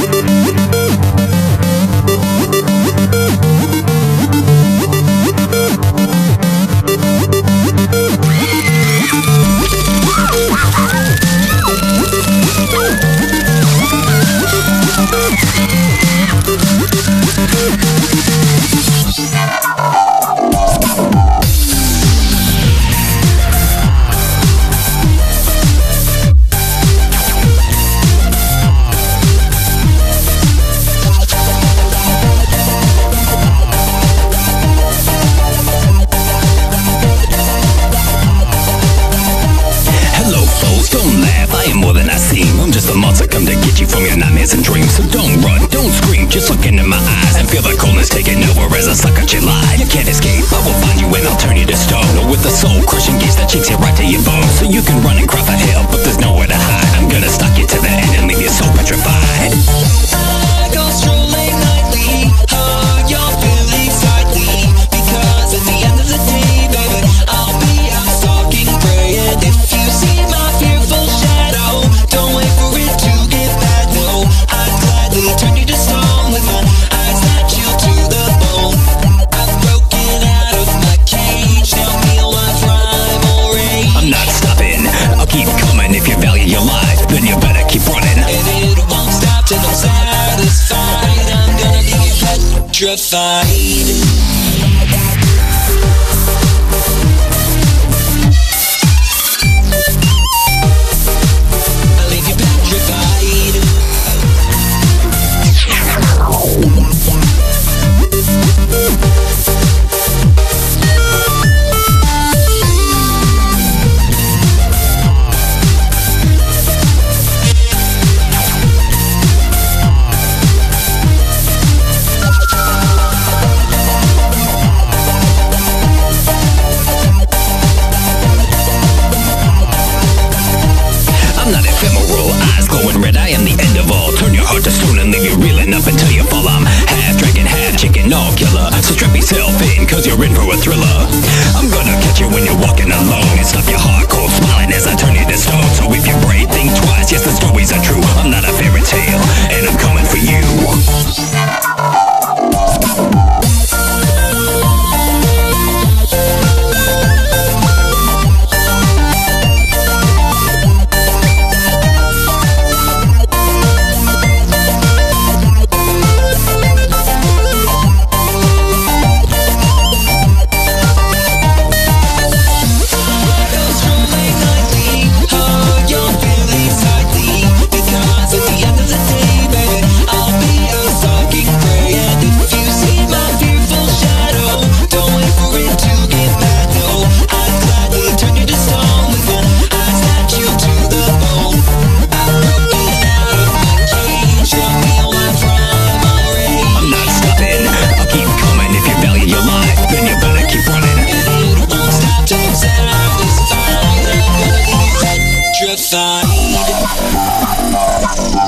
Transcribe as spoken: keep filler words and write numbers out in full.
And dreams, so don't run, don't scream, just look into my eyes and feel the coldness taking over as I suck at your lie. You can't escape, I will find you and I'll turn you to stone, or with a soul-crushing gaze that shakes you right to your bones. So you can run and cry for help, but there's nowhere to hide. I'm gonna stalk you to the end and leave you so petrified. I go strolling nightly, hug your feelings tightly, because at the end of the day, baby, I'll be out stalking, praying. If you see my fearful shadow, don't wait for it to get bad, no. I'd gladly turn you to stone with my eyes that chill to the bone. I've broken out of my cage, now feel like rhyme or rage. I'm not stopping, I'll keep coming. If you value your life, then you better keep running. And it won't stop till I'm satisfied. I'm gonna leave you petrified. I'm not ephemeral, eyes glowing red, I am the end of all. Turn your heart to stone and leave you reeling up until you fall. I'm half dragon, half chicken, all killer. So strap yourself in, cause you're in for a thriller. I'm gonna catch you when you're walking alone and stop your heart cold smiling as I turn you to stone. So if you're brave, think twice, yes the stories are true. I'm not a fairy tale, and I'm coming for you. Satisfied.